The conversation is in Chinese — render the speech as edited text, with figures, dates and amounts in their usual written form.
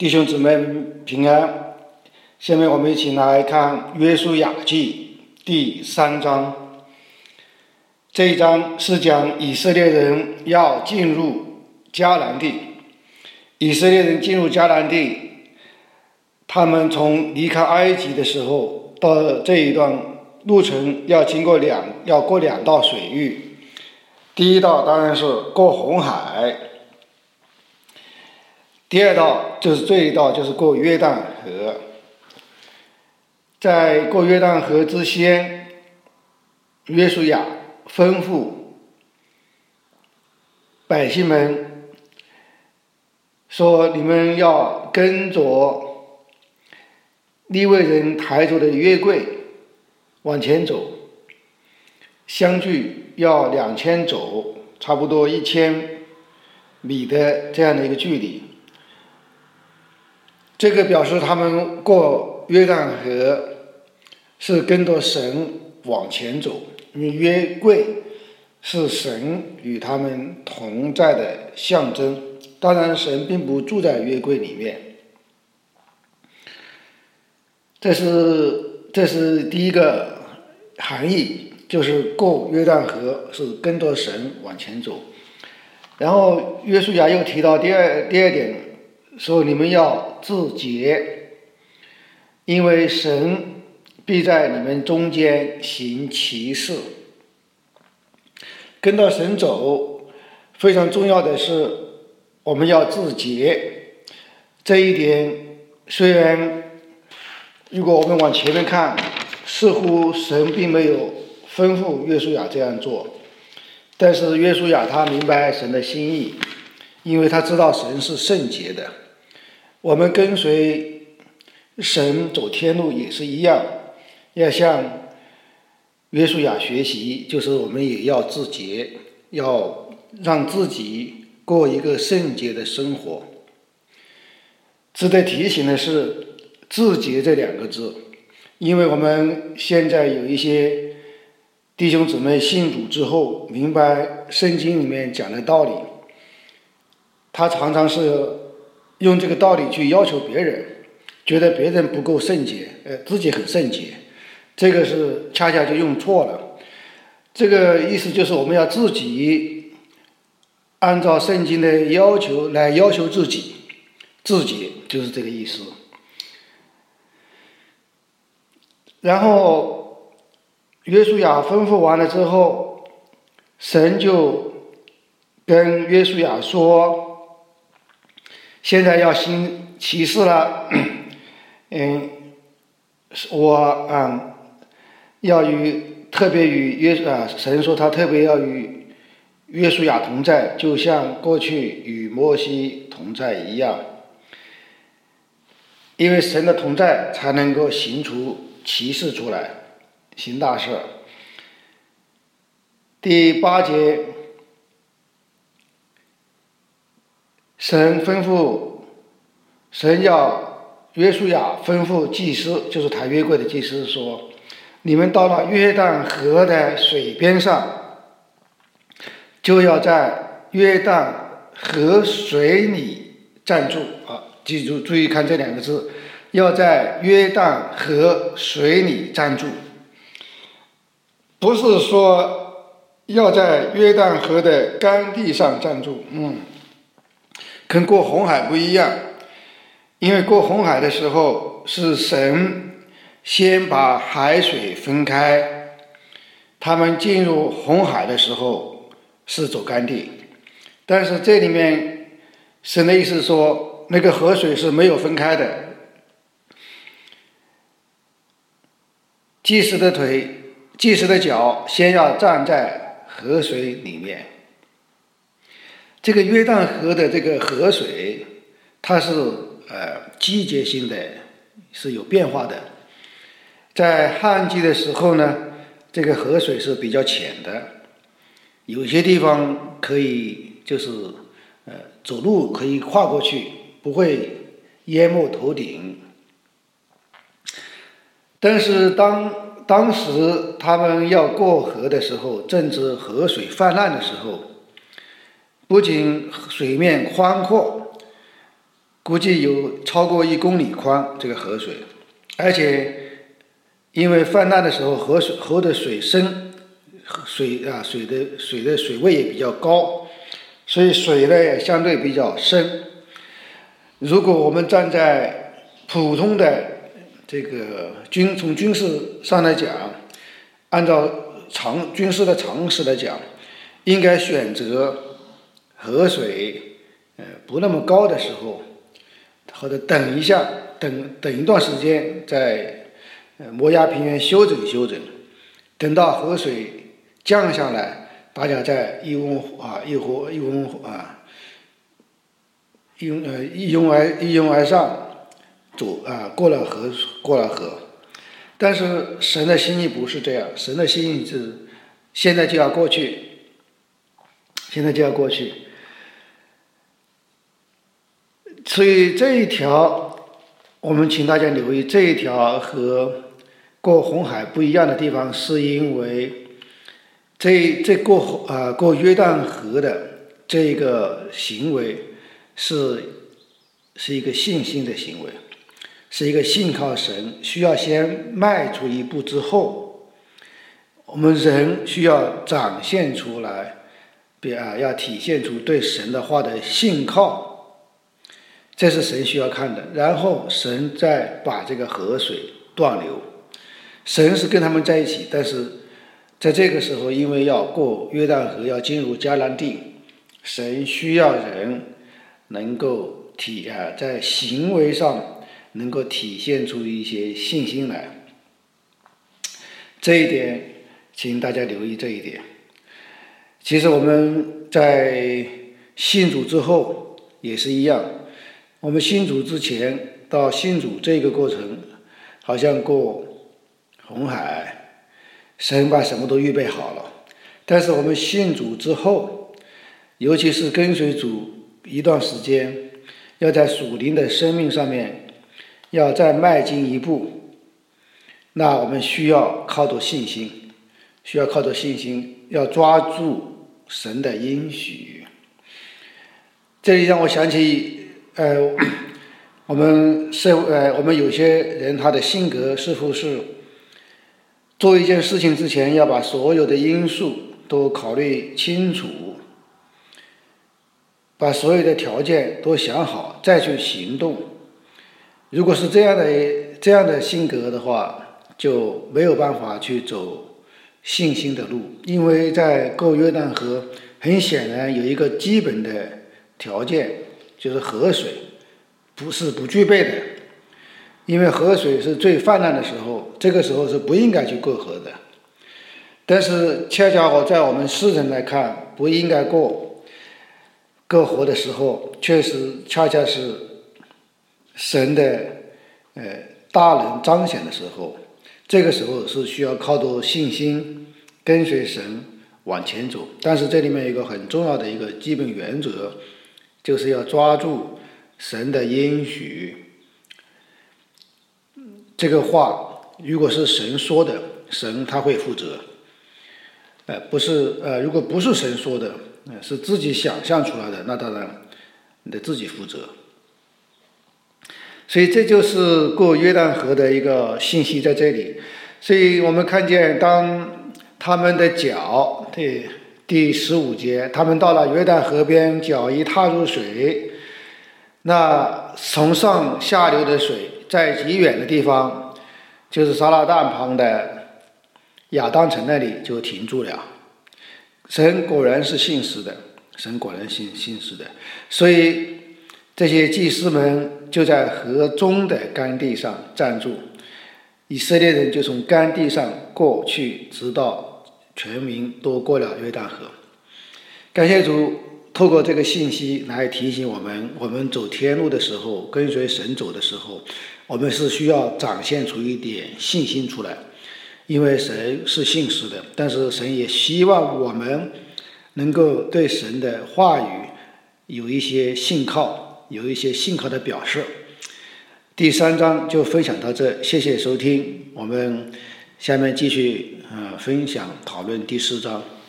弟兄姊妹平安。下面我们一起来看约书亚记第3章。这一章是讲以色列人要进入迦南地。以色列人进入迦南地，他们从离开埃及的时候到这一段路程要过两道水域。第一道当然是过红海，第二道就是这一道就是过约旦河。在过约旦河之前，约书亚吩咐百姓们说，你们要跟着利未人抬着的约柜往前走，相距要2000走，差不多1000米的这样的一个距离。这个表示他们过约旦河是跟着神往前走，因为约柜是神与他们同在的象征。当然神并不住在约柜里面。这是第一个含义，就是过约旦河是跟着神往前走。然后约书亚又提到第二点，说你们要自洁，因为神必在你们中间行奇事。跟着神走，非常重要的是我们要自洁。这一点虽然如果我们往前面看，似乎神并没有吩咐约书亚这样做，但是约书亚他明白神的心意，因为他知道神是圣洁的。我们跟随神走天路也是一样，要向约书亚学习，就是我们也要自洁，要让自己过一个圣洁的生活。值得提醒的是自洁这2个字，因为我们现在有一些弟兄姊妹信主之后明白圣经里面讲的道理，他常常是用这个道理去要求别人，觉得别人不够圣洁，自己很圣洁，这个是恰恰就用错了。这个意思就是我们要自己按照圣经的要求来要求自己，自洁就是这个意思。然后约书亚吩咐完了之后，神就跟约书亚说，现在要行奇事了。我要特别与神说他特别要与约书亚同在，就像过去与摩西同在一样。因为神的同在才能够行出奇事出来，行大事。第8节，神要约书亚吩咐祭司，就是抬约柜的祭司说，你们到了约旦河的水边上，就要在约旦河水里站住。记住，注意看这2个字，要在约旦河水里站住，不是说要在约旦河的干地上站住。跟过红海不一样，因为过红海的时候是神先把海水分开，他们进入红海的时候是走干地。但是这里面神的意思是说，那个河水是没有分开的，祭司的腿、祭司的脚先要站在河水里面。这个约旦河的这个河水，它是季节性的，是有变化的。在旱季的时候呢，这个河水是比较浅的，有些地方可以就是走路可以跨过去，不会淹没头顶。但是当时他们要过河的时候，正值河水泛滥的时候，不仅水面宽阔， 估计有超过1公里宽这个河水，而且因为泛滥的时候河的水深，水的水位也比较高，所以水呢也相对比较深。如果我们站在普通的这个从军事上来讲，按照军事的常识来讲，应该选择河水不那么高的时候，或者等一段时间，在摩崖平原休整，等到河水降下来，大家再一拥而上走过了河。但是神的心意不是这样，神的心意是现在就要过去。所以这一条，我们请大家留意，这一条和过红海不一样的地方，是因为这过约旦河的这个行为是一个信心的行为，是一个信靠神，需要先迈出一步之后，我们人需要展现出来，要体现出对神的话的信靠，这是神需要看的。然后神再把这个河水断流，神是跟他们在一起，但是在这个时候，因为要过约旦河，要进入迦南地，神需要人能够在行为上能够体现出一些信心来。这一点请大家留意这一点。其实我们在信主之后也是一样，我们信主之前到信主这个过程，好像过红海，神把什么都预备好了。但是我们信主之后，尤其是跟随主一段时间，要在属灵的生命上面要再迈进一步，那我们需要靠着信心，要抓住神的应许。这里让我想起我们有些人他的性格似乎是做一件事情之前要把所有的因素都考虑清楚，把所有的条件都想好再去行动。如果是这样的性格的话，就没有办法去走信心的路。因为在过约旦河，很显然有一个基本的条件，就是河水不具备的。因为河水是最泛滥的时候，这个时候是不应该去过河的。但是恰巧在我们世人来看，不应该过河的时候，确实恰恰是神的大能彰显的时候。这个时候是需要靠着信心跟随神往前走。但是这里面有一个很重要的一个基本原则，就是要抓住神的应许。这个话如果是神说的，神他会负责。如果不是神说的，是自己想象出来的，那当然你得自己负责。所以这就是过约旦河的一个信息在这里。所以我们看见，当他们的脚，第15节，他们到了约旦河边，脚一踏入水，那从上下流的水在极远的地方，就是撒拉旦旁的亚当城那里就停住了。神果然是信实的，所以这些祭司们就在河中的干地上站住，以色列人就从干地上过去，直到全民都过了约旦河。感谢主，透过这个信息来提醒我们走天路的时候，跟随神走的时候，我们是需要展现出一点信心出来。因为神是信实的，但是神也希望我们能够对神的话语有一些信靠的表示。第3章就分享到这，谢谢收听，我们下面继续分享讨论第4章。